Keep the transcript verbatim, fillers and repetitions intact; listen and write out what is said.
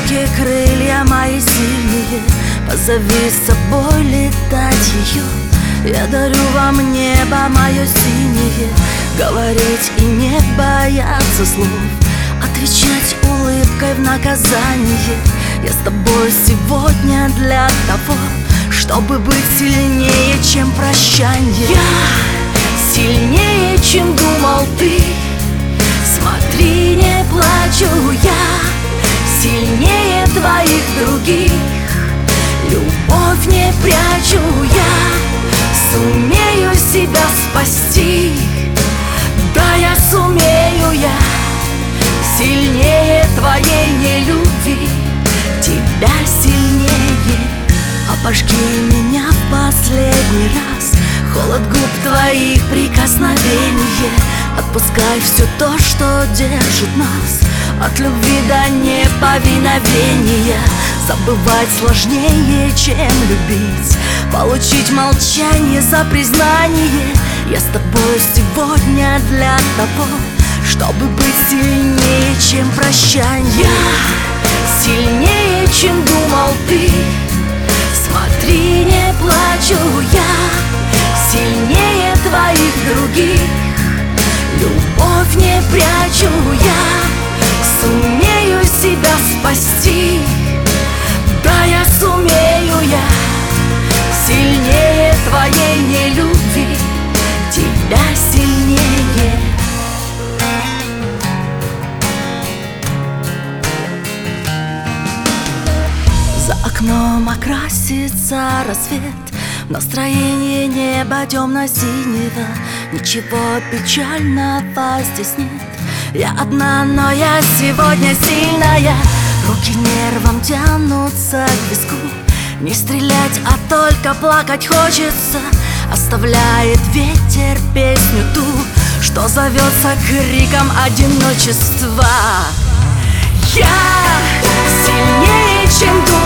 руки, крылья мои сильные, позови с собой летать ее. Я дарю вам небо мое синее, говорить и не бояться слов, отвечать улыбкой в наказание. Я с тобой сегодня для того, чтобы быть сильнее, чем прощанье. Я сильнее, чем думал ты. Смотри, не плачу я, сильнее твоих других. Любовь не прячу я, сумею себя спасти. Да, я сумею я, сильнее твоей нелюбви, тебя сильнее. Обожги меня в последний раз, холод губ твоих, прикосновение. Отпускай все то, что держит нас от любви до неповиновения. Забывать сложнее, чем любить, получить молчание за признание. Я с тобой сегодня для того, чтобы быть сильнее, чем прощанье. Я сильнее, чем думал ты. Смотри, не плачу я, сильнее твоих других. Любовь не прячу я, сумею себя спасти. Да, я сумею я, сильнее твоей нелюбви, тебя сильнее. За окном окрасится рассвет, настроение неба темно-синего. Ничего печального здесь нет. Я одна, но я сегодня сильная. Руки нервом тянутся к виску. Не стрелять, а только плакать хочется. Оставляет ветер песню ту, что зовется криком одиночества. Я сильнее, чем думал.